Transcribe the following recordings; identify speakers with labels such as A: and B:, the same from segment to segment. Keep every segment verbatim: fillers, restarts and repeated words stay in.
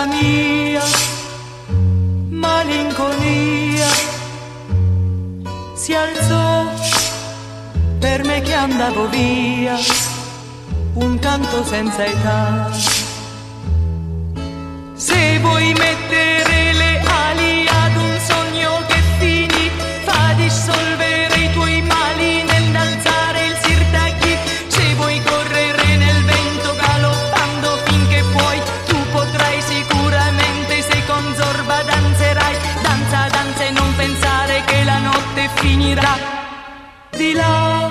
A: la mia malinconia si alzò per me che andavo via, un canto senza età. Se vuoi mettere le ali ad un sogno che finì, fa dissolvere i tuoi mali nell'alzare il sirtaki. Se vuoi correre nel vento galoppando finché puoi, tu potrai sicuramente, se con Zorba danzerai. Danza, danza e non pensare che la notte finirà. Di là,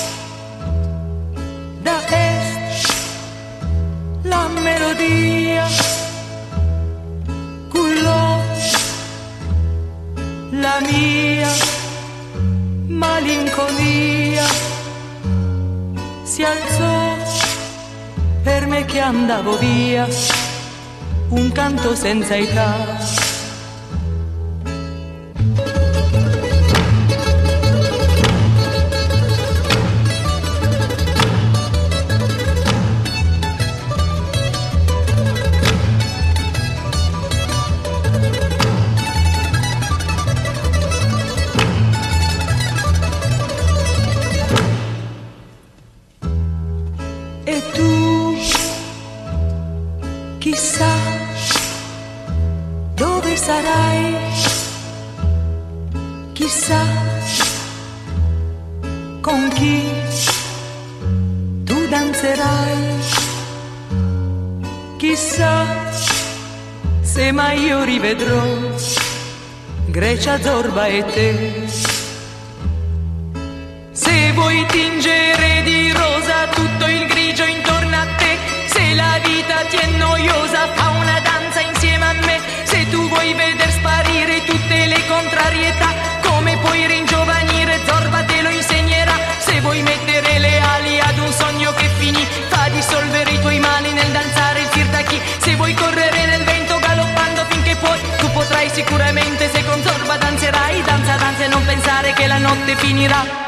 A: da est, la melodia cullò la mia malinconia, si alzò per me che andavo via, un canto senza età. E tu, chissà dove sarai, chissà con chi tu danzerai, chissà se mai io rivedrò Grecia, Zorba e te. Se vuoi tingere di rosa tutto il grigio intorno a te, se la vita ti è noiosa fa una danza insieme a me. Se tu vuoi veder sparire tutte le contrarietà, come puoi ringiovanire, Zorba te lo insegnerà. Se vuoi mettere le ali ad un sogno che finì, fa dissolvere i tuoi mali nel danzare il sirtaki. Se vuoi correre nel vento galoppando finché puoi, tu potrai sicuramente, se con Zorba danzerai. Danza, danza e non pensare che la notte finirà.